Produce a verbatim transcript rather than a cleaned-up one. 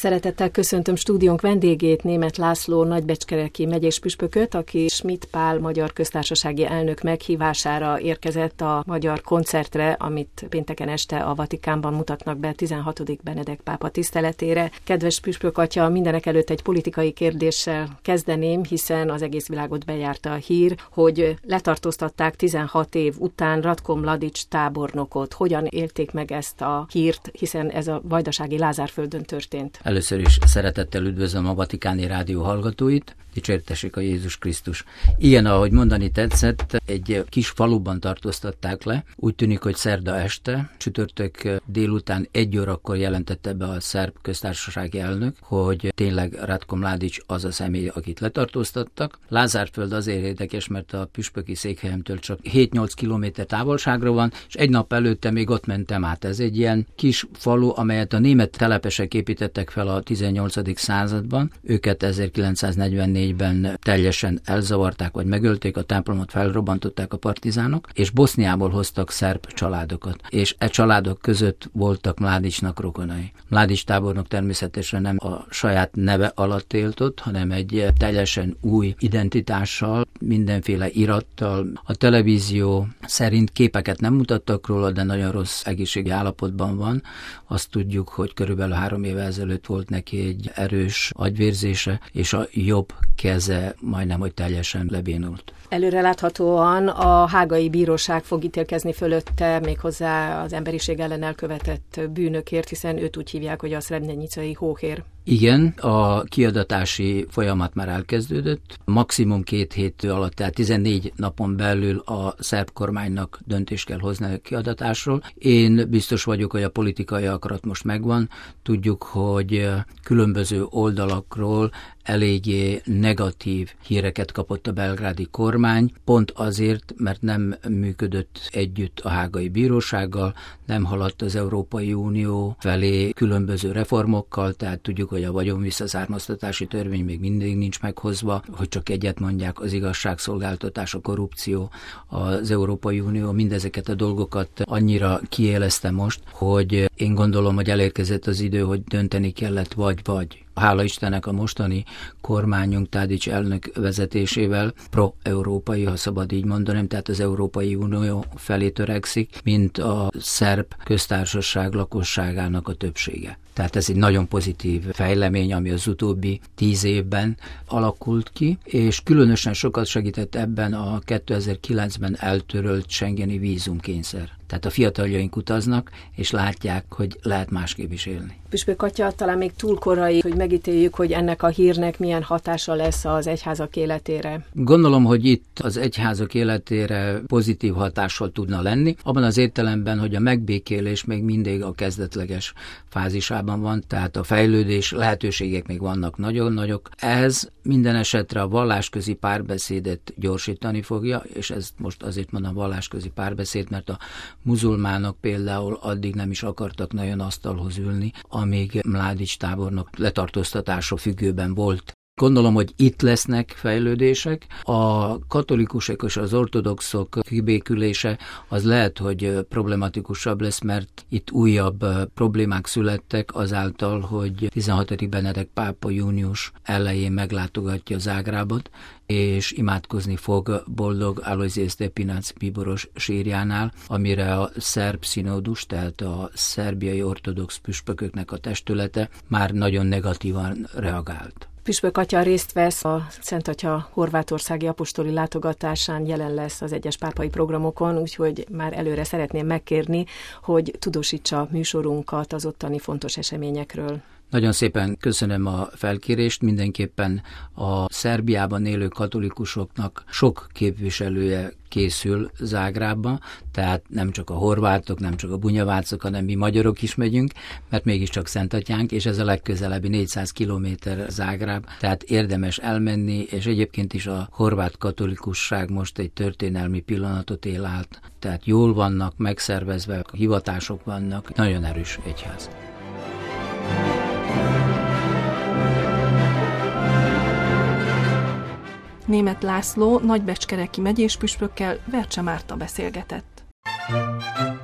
Szeretettel köszöntöm stúdiónk vendégét, Németh László nagybecskereki megyés püspököt, aki Schmidt Pál magyar köztársasági elnök meghívására érkezett a magyar koncertre, amit pénteken este a Vatikánban mutatnak be tizenhatodik Benedek pápa tiszteletére. Kedves püspök atya, mindenek előtt egy politikai kérdéssel kezdeném, hiszen az egész világot bejárta a hír, hogy letartóztatták tizenhat év után Ratko Mladic tábornokot. Hogyan élték meg ezt a hírt, hiszen ez a vajdasági Lázárföldön történt? Először is szeretettel üdvözlöm a Vatikáni Rádió hallgatóit, dicsértessék a Jézus Krisztus. Igen, ahogy mondani tetszett, egy kis faluban tartóztatták le. Úgy tűnik, hogy szerda este, csütörtök délután egy órakor jelentette be a szerb köztársasági elnök, hogy tényleg Ratko Mladic az a személy, akit letartóztattak. Lázárföld azért érdekes, mert a püspöki székhelyemtől csak hét-nyolc kilométer távolságra van, és egy nap előtte még ott mentem át. Ez egy ilyen kis falu, amelyet a német telepesek építettek fel a tizennyolcadik században. Őket ezerkilencszáznegyvennégyben teljesen elzavarták, vagy megölték, a templomot felrobbantották a partizánok, és Boszniából hoztak szerb családokat. És e családok között voltak Mladicnak rokonai. Mladic tábornok természetesen nem a saját neve alatt élt ott, hanem egy teljesen új identitással, mindenféle irattal. A televízió szerint képeket nem mutattak róla, de nagyon rossz egészségi állapotban van. Azt tudjuk, hogy körülbelül három éve ezelőtt volt neki egy erős agyvérzése, és a jobb keze majdnem, hogy teljesen lebénult. Előreláthatóan a hágai bíróság fog ítélkezni fölötte, méghozzá az emberiség ellen elkövetett bűnökért, hiszen őt úgy hívják, hogy a srebrenicai hóhér. Igen, a kiadatási folyamat már elkezdődött. Maximum két hét alatt, tehát tizennégy napon belül a szerb kormánynak döntést kell hozni a kiadatásról. Én biztos vagyok, hogy a politikai akarat most megvan. Tudjuk, hogy különböző oldalakról eléggé negatív híreket kapott a belgrádi kormány, pont azért, mert nem működött együtt a hágai bírósággal, nem haladt az Európai Unió felé különböző reformokkal, tehát tudjuk, hogy a vagyonvisszaszármaztatási törvény még mindig nincs meghozva, hogy csak egyet mondják, az igazságszolgáltatás, a korrupció, az Európai Unió mindezeket a dolgokat annyira kiélezte most, hogy én gondolom, hogy elérkezett az idő, hogy dönteni kellett vagy-vagy. Hála Istennek a mostani kormányunk Tadic elnök vezetésével pro-európai, ha szabad így mondanom, tehát az Európai Unió felé törekszik, mint a szerb köztársaság lakosságának a többsége. Tehát ez egy nagyon pozitív fejlemény, ami az utóbbi tíz évben alakult ki, és különösen sokat segített ebben a kétezer-kilencben eltörölt schengeni vízumkényszer. Tehát a fiataljaink utaznak, és látják, hogy lehet másképp is élni. Püspök atya, talán még túl korai, hogy megítéljük, hogy ennek a hírnek milyen hatása lesz az egyházak életére. Gondolom, hogy itt az egyházak életére pozitív hatással tudna lenni, abban az értelemben, hogy a megbékélés még mindig a kezdetleges fázisában van, tehát a fejlődés lehetőségek még vannak nagyon nagyok. Ez minden esetre a vallásközi párbeszédet gyorsítani fogja, és ezt most azért mondom vallásközi párbeszéd, mert a muzulmánok például addig nem is akartak nagyon asztalhoz ülni, amíg Mladic tábornok letartóztatása függőben volt. Gondolom, hogy itt lesznek fejlődések. A katolikusok és az ortodoxok kibékülése az lehet, hogy problematikusabb lesz, mert itt újabb problémák születtek azáltal, hogy tizenhatodik Benedek pápa június elején meglátogatja Zágrábot, és imádkozni fog boldog Alojzije Stepinac bíboros sírjánál, amire a szerb színódus, tehát a szerbiai ortodox püspököknek a testülete már nagyon negatívan reagált. Püspök atya részt vesz a Szent Atya horvátországi apostoli látogatásán, jelen lesz az egyes pápai programokon, úgyhogy már előre szeretném megkérni, hogy tudósítsa műsorunkat az ottani fontos eseményekről. Nagyon szépen köszönöm a felkérést, mindenképpen a Szerbiában élő katolikusoknak sok képviselője készül Zágrábba, tehát nem csak a horvátok, nem csak a bunyavácok, hanem mi magyarok is megyünk, mert mégiscsak Szentatyánk, és ez a legközelebbi négyszáz kilométer Zágráb, tehát érdemes elmenni, és egyébként is a horvát katolikusság most egy történelmi pillanatot él át, tehát jól vannak, megszervezve, hivatások vannak, nagyon erős egyház. Németh László nagybecskereki megyéspüspökkel Vercse Márta beszélgetett.